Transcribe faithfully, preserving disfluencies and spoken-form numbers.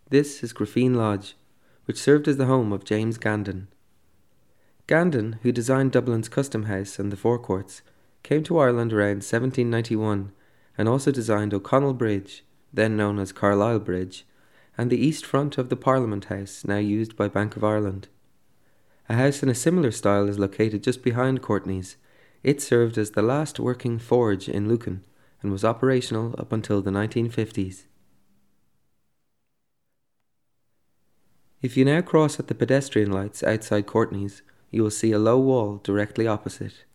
This is Graphene Lodge, which served as the home of James Gandon. Gandon, who designed Dublin's Custom House and the forecourts, came to Ireland around seventeen ninety-one and also designed O'Connell Bridge, then known as Carlisle Bridge, and the east front of the Parliament House, now used by Bank of Ireland. A house in a similar style is located just behind Courtney's. It served as the last working forge in Lucan and was operational up until the nineteen fifties. If you now cross at the pedestrian lights outside Courtney's, you will see a low wall directly opposite.